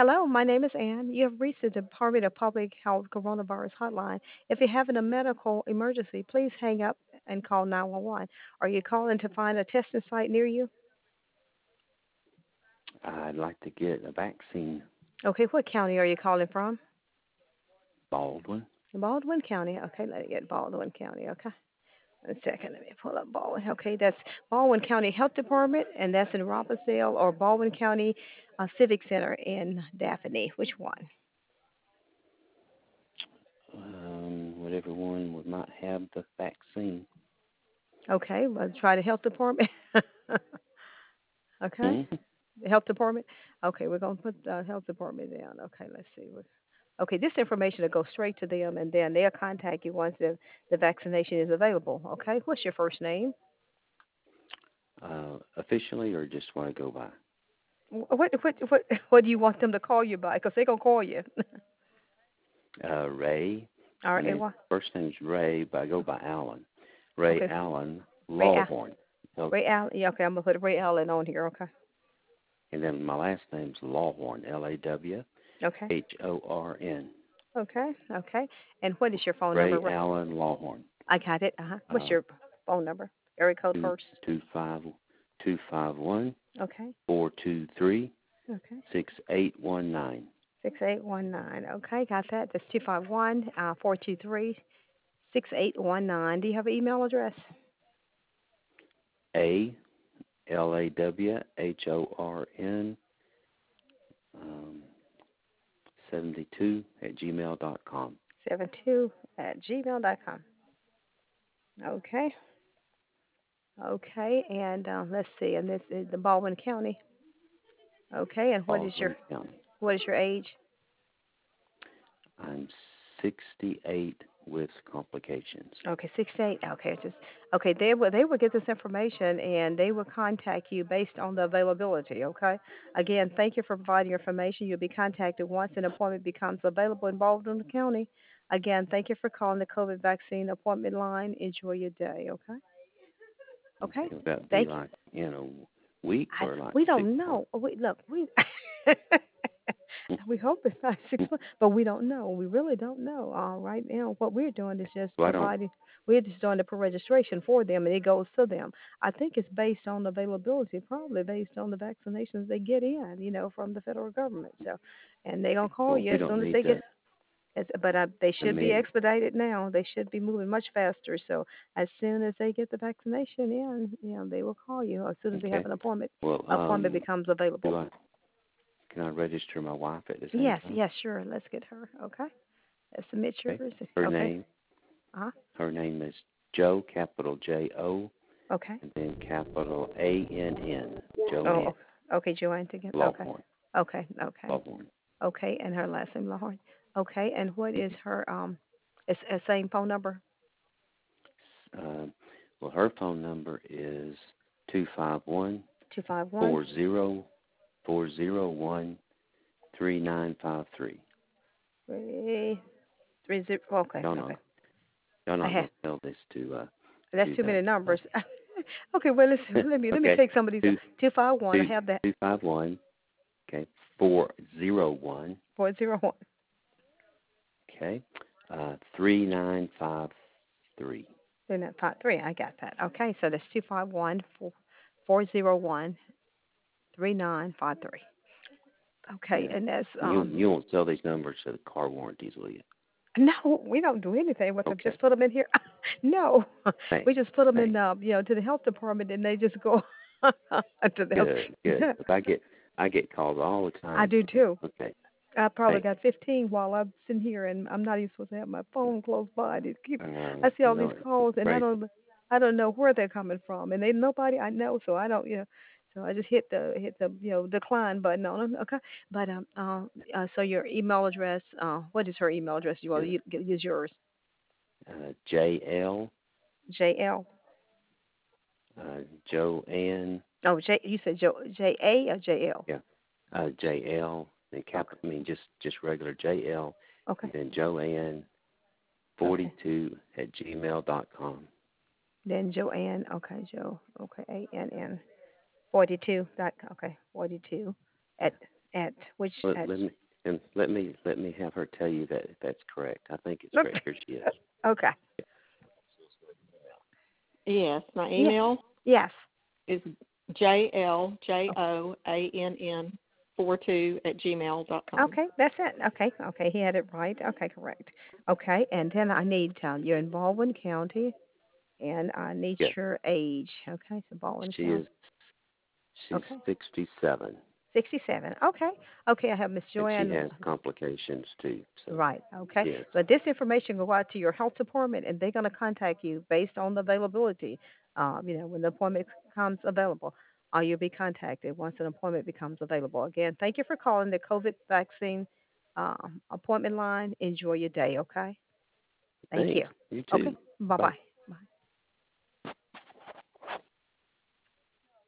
Hello, my name is Ann. You have reached the Department of Public Health Coronavirus Hotline. If you're having a medical emergency, please hang up and call 911. Are you calling to find a testing site near you? I'd like to get a vaccine. Okay, what county are you calling from? Baldwin. Baldwin County. Okay, let me get Baldwin County. Okay. One second, let me pull up Baldwin. Okay, that's Baldwin County Health Department, and that's in Robbinsdale, or Baldwin County Civic Center in Daphne. Which one? Whatever one might have the vaccine. Okay, let's try the health department. Okay. Hmm? The health department? Okay, we're going to put the health department down. Okay, let's see. Okay, this information will go straight to them, and then they'll contact you once the vaccination is available. Okay, what's your first name? Officially, or just want to go by? What do you want them to call you by? Because they're going to call you. Ray. All My right, name, first name's Ray, but I go by Allen. Ray okay, Allen Ray Lawhorn. So, Ray Allen. Yeah, okay, I'm going to put Ray Allen on here. Okay. and then my last name's Lawhorn. Lawhorn. Okay. Okay. And what is your phone Ray number? Allen Lawhorn. I got it. What's Uh, your phone number? Area code two first. two five 251 Okay. 423 Okay. 6819. 6819. Okay, got that. That's 251 423 6819. Do you have an email address? ALAWHORN 72 at gmail.com. 72 at gmail.com. Okay. Okay, and let's see. And this is the Baldwin County. Okay, and Baldwin County. what is your age? I'm 68 with complications. Okay, 68. Okay, just okay. They will get this information and they will contact you based on the availability. Okay. Again, thank you for providing your information. You'll be contacted once an appointment becomes available involved in the county. Again, thank you for calling the COVID vaccine appointment line. Enjoy your day. Okay. Okay. Okay, would that be Thank you. like in a week or like We six don't months? know. We look. We we hope it's not 6 months, but we don't know. We really don't know. Right now, what we're doing is just Well, I don't. providing. We're just doing the pre-registration for them, and it goes to them. I think it's based on availability, probably based on the vaccinations they get in, from the federal government. So, and they're gonna call Well, you we as don't soon as need they get. to. But they I should be mean, expedited now. They should be moving much faster. So as soon as they get the vaccination in, they will call you as soon as they have okay. an appointment. Well, Appointment becomes do available. I? Can I register my wife at the same Yes, time? yes, sure. Let's get her. Okay. Let's submit Okay. yours. Her Okay. name. Uh huh. Her name is Joe, capital J-O, Okay. and then capital A-N-N. Oh, Joanne okay, Joanne together. Okay. Lawhorn. Okay. Okay. Lawhorn. Okay. And her last name Lahorn. Okay. And what is her it's a same phone number? Uh, well, her phone number is 251 251 40 401 3953. 330. Okay. Y'all Okay. not, y'all I not have. going to tell this That's to too the many numbers. Okay. Well, listen. Let me okay, take some of these. two 251. I two have that. 251. Okay, 401. 401. Okay, 3953. 3953. I got that. Okay. So that's 251 401 3953. Okay, Yeah, and that's you won't sell these numbers to the car warranties, will you? no, we don't do anything with them. Okay, Just put them in here. No, thanks, we just put them in, thanks. to the health department, and they just go to the health. Good, good. If I get calls all the I time. do too. Okay, I probably thanks. got 15 while I'm sitting here, and I'm not even supposed to have my phone close by. It keeps. I see I all know these it's calls, and I crazy. don't, I don't know where they're coming from, and they nobody I know, so I don't, so I just hit the decline button on them. Okay, but so your email address, what is her email address? You want Yeah. to use yours? JL, JL. Joanne, Oh, you said JA or JL? yeah, JL, then Okay. I mean just regular JL, Okay. and then Joanne Okay. 42 at gmail.com. Then Joanne. Okay, Joe. Okay, ANN. 42. Okay, 42 Yeah, at. At which Let, at let me let me have her tell you that if that's correct. I think it's correct. Here she is. okay. Yes, my Yeah. email Yes. is jljon42@gmail.com. Okay, that's it. Okay, okay, he had it right. Okay, correct. Okay, and then I need you're in Baldwin County, and I need Yes, your age. Okay, so Baldwin she County. is. She's Okay, 67, 67. Okay, okay, I have Miss and she Joanne. has complications too. So Right. Okay, yes, but this information will go out to your health department, and they're going to contact you based on the availability. When the appointment becomes available, you'll be contacted once an appointment becomes available. Again, thank you for calling the COVID vaccine appointment line. Enjoy your day. Okay. Thank you. thanks. You Okay. too. Bye Bye. bye.